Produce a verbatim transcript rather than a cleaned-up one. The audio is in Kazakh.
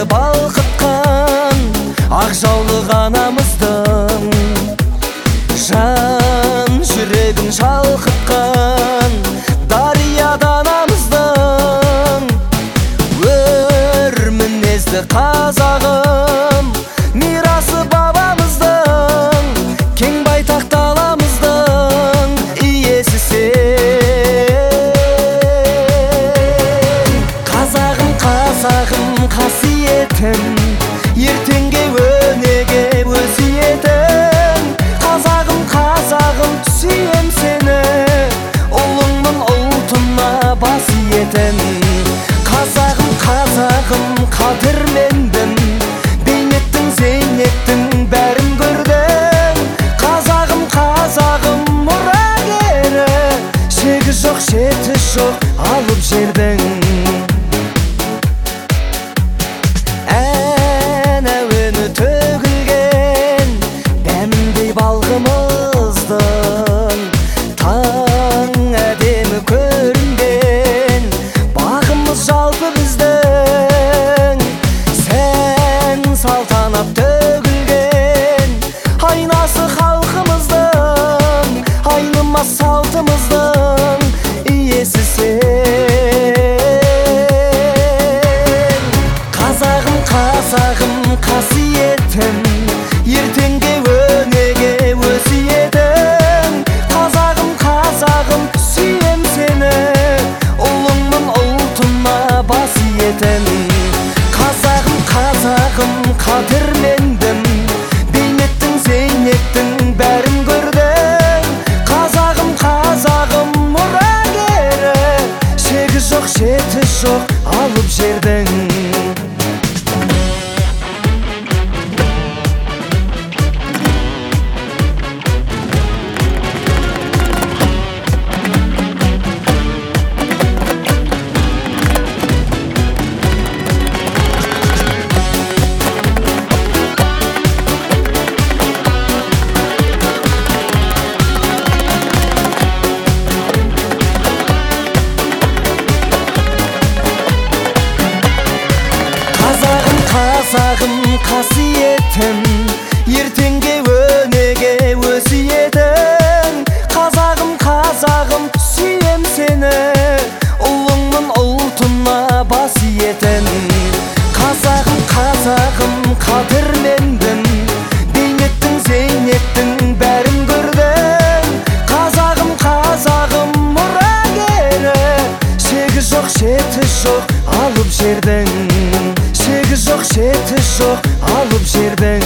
балқытқан ақ жаулық анамыздың, жан жүрегін шалқытқан дарияда анамыздың. Өр мінезді қазағым, мирасы бабамыздың, кең байтақ даламыздың иесі сен. Қазағым, қазағым, қасиетім, ертеңге өнеге өсиетім. Қазағым, қазағым, сүйем сені, ұлыңмын ұлтыма бас иетін. Қазағым, қазағым, қадірмендім, бейнеттің, зейнеттің бәрін көрдім. Қазағым, қазағым, мұрагері, шегі жоқ, шеті жоқ алып жердің. Ән әуені төгілген дәміндей балғымыздың, таң әдемі көрінген бағымыз жалпы біздің. Сән салтанат төгілген айнасы халқымыздың, айнымас салтымыздың иесі сен. Қазағым, қазағым, қасиетім, ертеңге өнеге өсиетім. Қазағым, қазағым, сүйем сені, ұлыңмын ұлтыма бас иетін. Қазағым, қазағым, қадірмендім, бейнеттің, зейнеттің бәрін көрдім. Қазағым, қазағым, мұрагері, шегі жоқ, шеті жоқ алып жердің. Қазағым, қасиетім, ертеңге өнеге өсиетім. Қазағым, қазағым, сүйем сені, ұлыңмын ұлтыма бас иетін. Қазағым, қазағым, қадірмендім, бейнеттің, зейнеттің бәрін көрдім. Қазағым, қазағым, мұрагері, шегі жоқ, шеті жоқ алып жердің. Шегі жоқ, шеті жоқ алып жердің.